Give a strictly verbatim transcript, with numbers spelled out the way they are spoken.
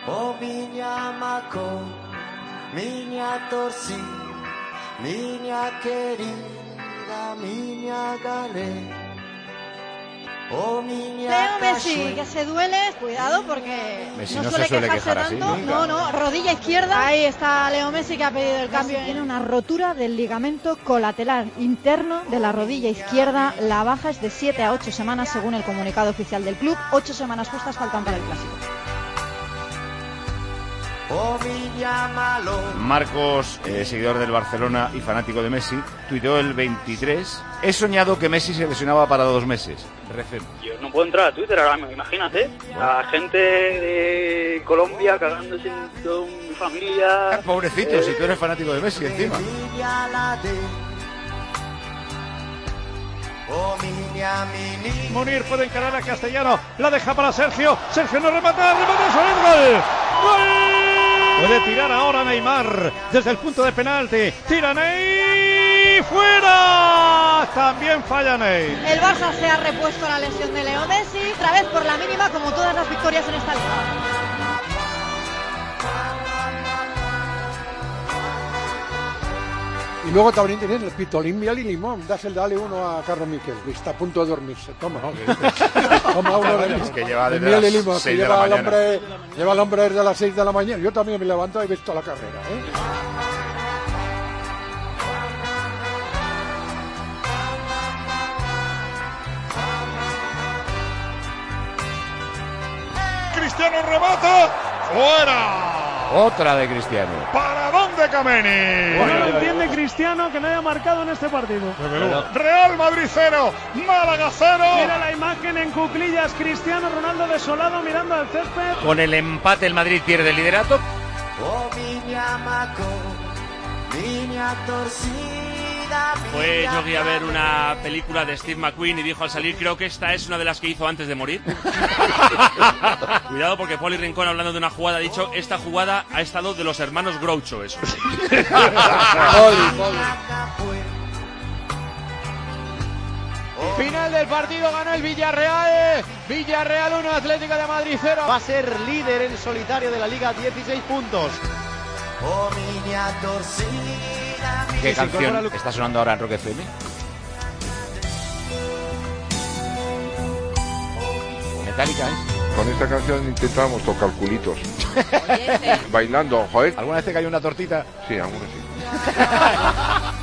Oh miña maco, miña torsi, miña querida, miña galé. Oh, Leo Messi, que se duele, cuidado porque Messi no, no suele se suele quejarse quejar así, tanto. nunca. No, no, rodilla izquierda. Ahí está Leo Messi, que ha pedido el cambio. Tiene una rotura del ligamento colateral interno de la rodilla izquierda. La baja es de siete a ocho semanas según el comunicado oficial del club. ocho semanas justas faltan para el Clásico. Marcos, eh, seguidor del Barcelona y fanático de Messi, tuiteó el veintitrés: he soñado que Messi se lesionaba para dos meses. Recemos. Yo no puedo entrar a Twitter ahora mismo, imagínate. La gente de Colombia cagándose en toda mi familia. Pobrecito, eh... si tú eres fanático de Messi encima. Munir puede encarar a Castellano, la deja para Sergio, Sergio no remata, remata sobre el gol. ¡Gol! Puede tirar ahora Neymar desde el punto de penalti. Tira Ney, fuera. También falla Ney. El Barça se ha repuesto la lesión de Leo Messi, otra vez por la mínima, como todas las victorias en esta liga. Y luego también tienes el pitolín, miel y limón. Dásel, dale uno a Carlos Miquel, que está a punto de dormirse. Toma, toma uno de, es que lleva de desde miel y las limón. Que seis de la lleva, al mañana. hombre, lleva al hombre desde las seis de la mañana. Yo también me levanto y he visto la carrera, ¿eh? Cristiano remata, fuera. Otra de Cristiano. ¿Para dónde Kameni? No lo entiende Cristiano que no haya marcado en este partido. Real Madrid cero, Málaga cero. Mira la imagen en cuclillas, Cristiano Ronaldo desolado mirando al césped. Con el empate el Madrid pierde el liderato. Oh miña maco, miña torsida. Fue Yogi a ver una película de Steve McQueen y dijo al salir: creo que esta es una de las que hizo antes de morir. Cuidado, porque Poli Rincón, hablando de una jugada, ha dicho: esta jugada ha estado de los hermanos Groucho, eso. Final del partido, ganó el Villarreal. Villarreal uno, Atlético de Madrid cero. Va a ser líder en solitario de la Liga, dieciséis puntos. Oh miña torsida. ¿Qué canción está sonando ahora en Rock F M? Metallica, ¿eh? Con esta canción intentamos tocar culitos. Bailando, joder. ¿Alguna vez te cayó una tortita? Sí, alguna sí.